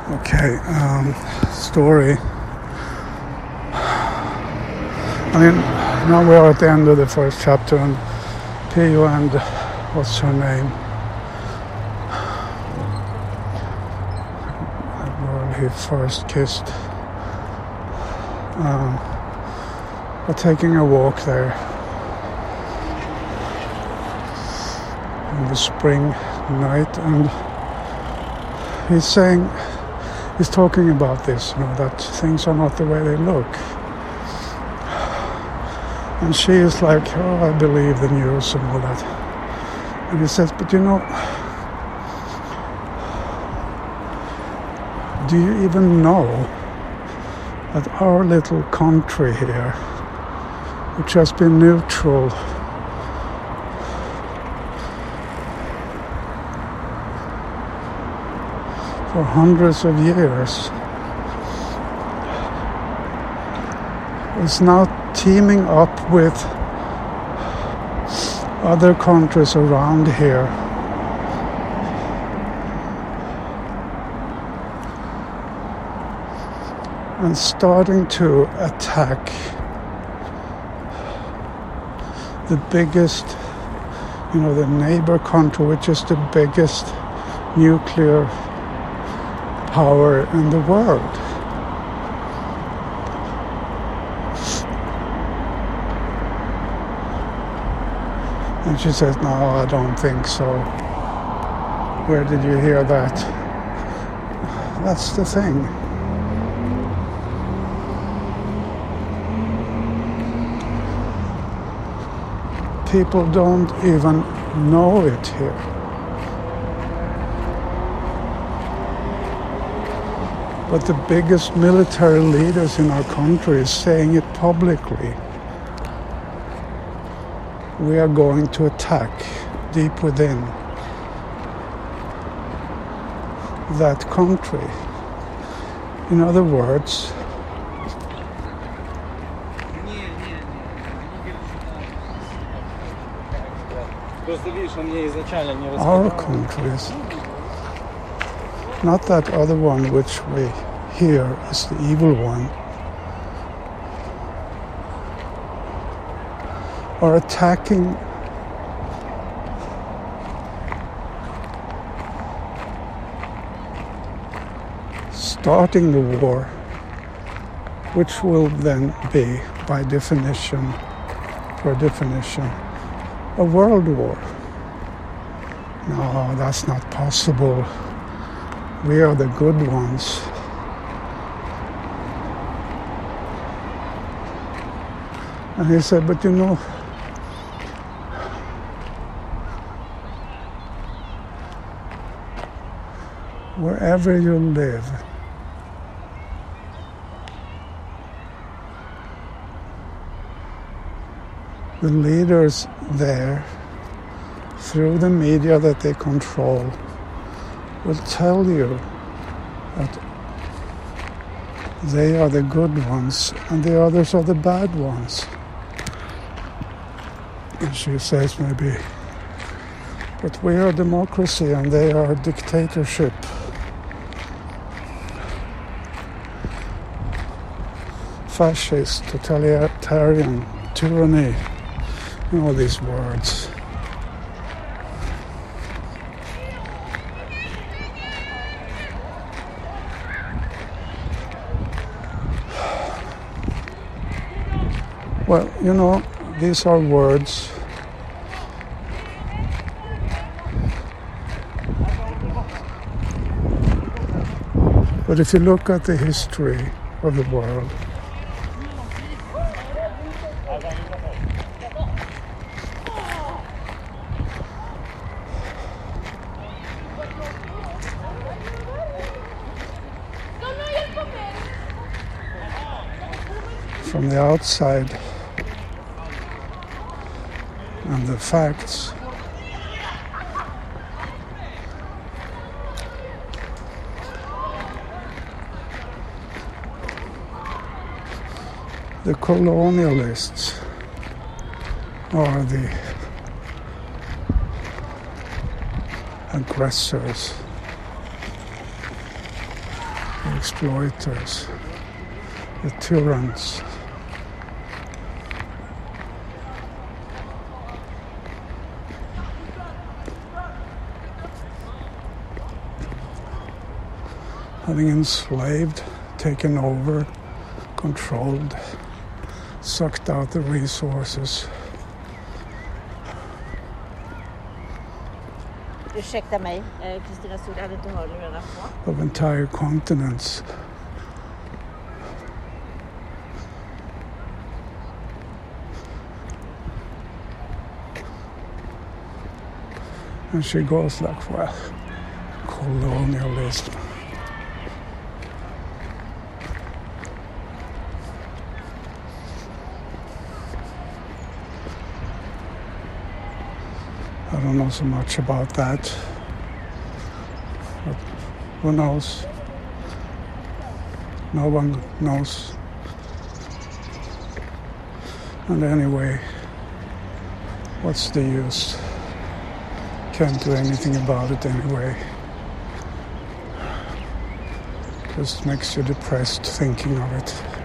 Okay, story. I mean, now we are at the end of the first chapter, and Pio and what's her name? The girl he first kissed. Are taking a walk there in the spring night, and he's talking about this, that things are not the way they look. And she is like, oh, I believe the news and all that. And he says, but do you even know that our little country here, which has been neutral for hundreds of years, is now teaming up with other countries around here and starting to attack the biggest, the neighbor country, which is the biggest nuclear power in the world. And she says, no, I don't think so. Where did you hear that? That's the thing. People don't even know it here. But the biggest military leaders in our country is saying it publicly. We are going to attack deep within that country. In other words, our countries, not that other one which we hear is the evil one, are attacking starting the war, which will then be, by definition, a world war. No, that's not possible. We are the good ones. And he said, but wherever you live, the leaders there, through the media that they control, will tell you that they are the good ones and the others are the bad ones. And she says maybe, but we are democracy and they are dictatorship. Fascist, totalitarian, tyranny, all these words. Well, these are words but if you look at the history of the world, from the outside and the facts, the colonialists are the aggressors. the exploiters, the tyrants. Having enslaved, taken over, controlled, sucked out the resources. Ursäkta mig, Kristina Stod, hade inte hörlurarna på. Of entire continents. And she goes like, well, colonialism. I don't know so much about that, but who knows? No one knows. And anyway, what's the use? Can't do anything about it anyway. Just makes you depressed thinking of it.